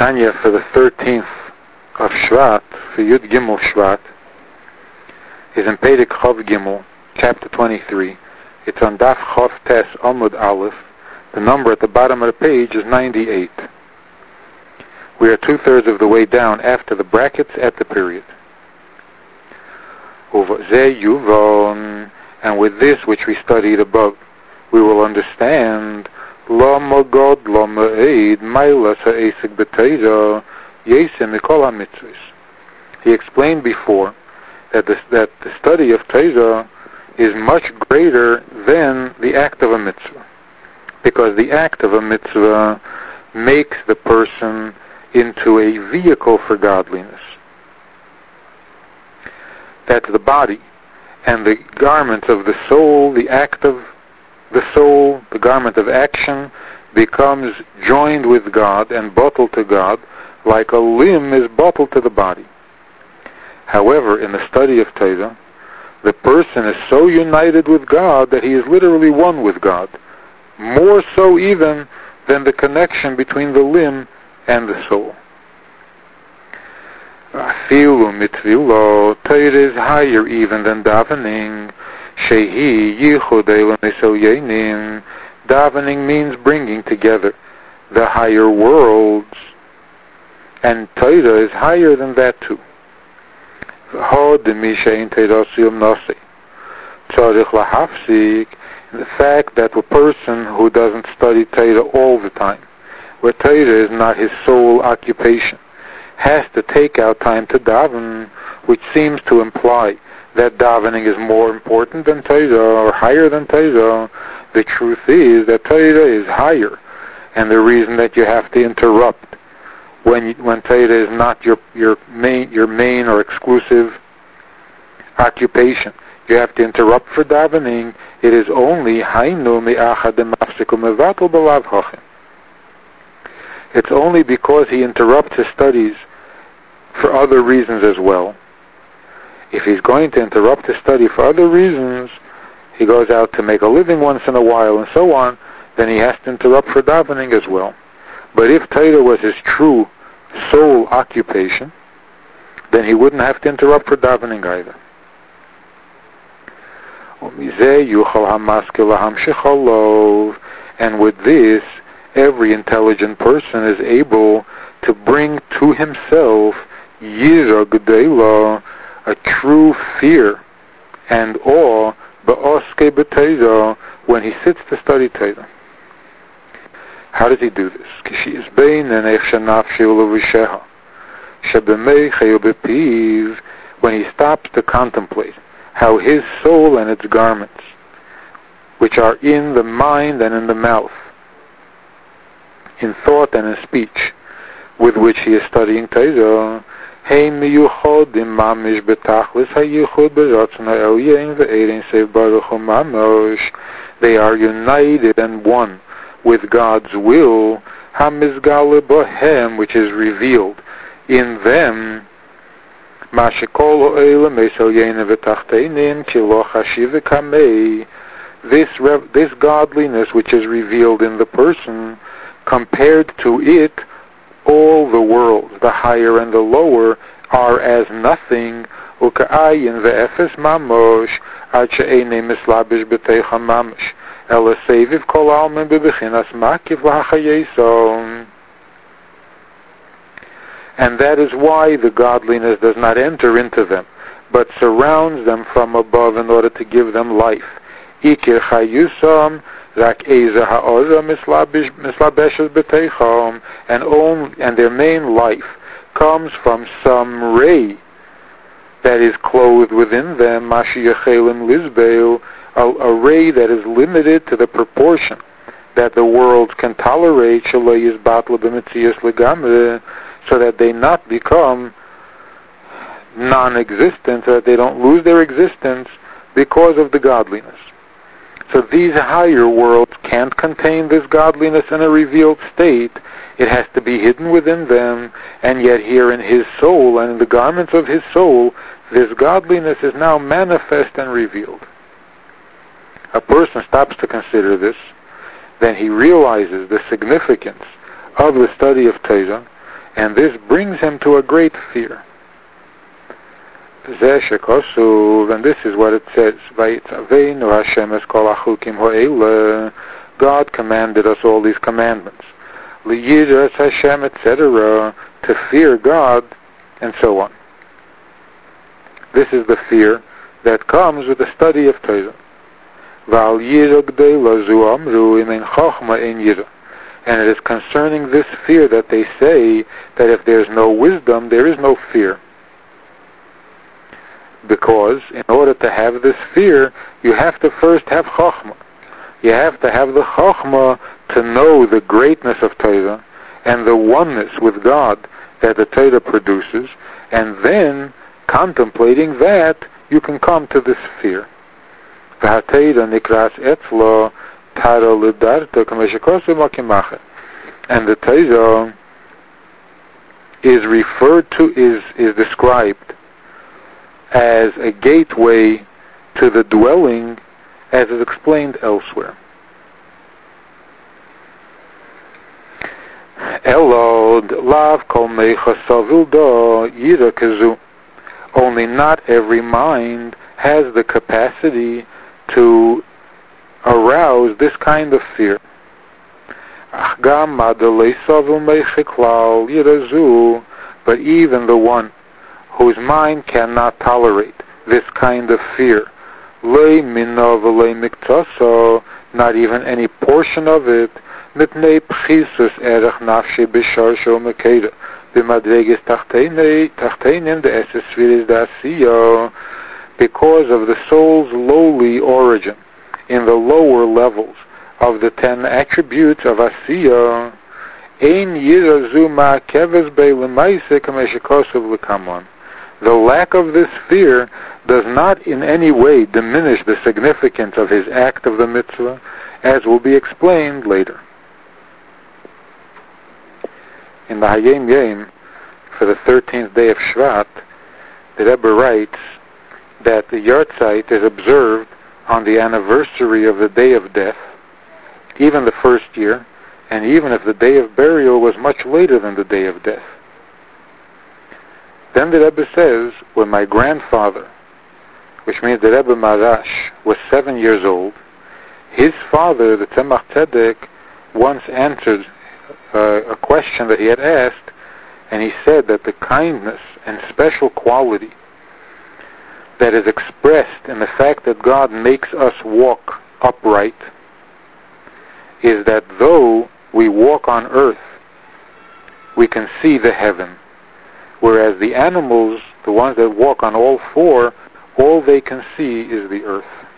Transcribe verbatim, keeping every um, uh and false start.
Tanya for the thirteenth of Shvat, for Yud Gimel Shvat, is in Perek Chav Gimel, chapter twenty-three. It's on Daf Chav Tes Amud Aleph. The number at the bottom of the page is ninety-eight. We are two-thirds of the way down after the brackets at the period. Uvazeh Yuvon, and with this which we studied above, we will understand Lama God Lama Eid Maila Sa'esik B'Teira Yesem Mikol HaMitzvahs. He explained before that the, that the study of Teira is much greater than the act of a mitzvah, because the act of a mitzvah makes the person into a vehicle for godliness. That's the body, and the garment of the soul, the act of the soul, the garment of action, becomes joined with God and bottled to God, like a limb is bottled to the body. However, in the study of Teira, the person is so united with God that he is literally one with God, more so even than the connection between the limb and the soul. Afilu mitvilo, Teira is higher even than davening. Shehi yichud elam esoyenim. Davening means bringing together the higher worlds, and Teira is higher than that too. The fact that a person who doesn't study Teira all the time, where Teira is not his sole occupation, has to take out time to daven, which seems to imply that davening is more important than Teira, or higher than Teira. The truth is that Teira is higher, and the reason that you have to interrupt when you, when Teira is not your your main your main or exclusive occupation, you have to interrupt for davening. It is only Hainu mi'achad demafsiku mevatel b'lav hachem. It's only because he interrupts his studies for other reasons as well. If he's going to interrupt his study for other reasons, he goes out to make a living once in a while and so on, then he has to interrupt for davening as well. But if Teira was his true sole occupation, then he wouldn't have to interrupt for davening either. And with this, every intelligent person is able to bring to himself Yira G'dela, a true fear and awe, ba'oske b'Teira, when he sits to study Teira. How does he do this? When he stops to contemplate how his soul and its garments, which are in the mind and in the mouth, in thought and in speech, with which he is studying Teira, they are united and one with God's will, which is revealed in them. This this godliness which is revealed in the person, compared to it, all the worlds, the higher and the lower, are as nothing. And that is why the godliness does not enter into them, but surrounds them from above in order to give them life. And only, and their main life comes from some ray that is clothed within them, a, a ray that is limited to the proportion that the world can tolerate, so that they not become non-existent, so that they don't lose their existence because of the godliness. So these higher worlds can't contain this godliness in a revealed state. It has to be hidden within them, and yet here in his soul and in the garments of his soul, this godliness is now manifest and revealed. A person stops to consider this, then he realizes the significance of the study of Teira, and this brings him to a great fear. And this is what it says, God commanded us all these commandments, Hashem, et cetera, to fear God, and so on. This is the fear that comes with the study of Torah. And it is concerning this fear that they say that if there is no wisdom, there is no fear. Because in order to have this fear, you have to first have Chokhmah. You have to have the Chokhmah to know the greatness of Torah and the oneness with God that the Torah produces, and then, contemplating that, you can come to this fear. And the Torah is referred to, is, is described as a gateway to the dwelling, as is explained elsewhere. Only not every mind has the capacity to arouse this kind of fear. But even the one whose mind cannot tolerate this kind of fear, not even any portion of it, because of the soul's lowly origin in the lower levels of the ten attributes of Asiya, the lack of this fear does not in any way diminish the significance of his act of the mitzvah, as will be explained later. In the Hayom Yom, for the thirteenth day of Shvat, the Rebbe writes that the Yahrzeit is observed on the anniversary of the day of death, even the first year, and even if the day of burial was much later than the day of death. Then the Rebbe says, when my grandfather, which means the Rebbe Marash, was seven years old, his father, the Tzemach Tzedek, once answered uh, a question that he had asked, and he said that the kindness and special quality that is expressed in the fact that God makes us walk upright is that though we walk on earth, we can see the heaven. Whereas the animals, the ones that walk on all four, all they can see is the earth.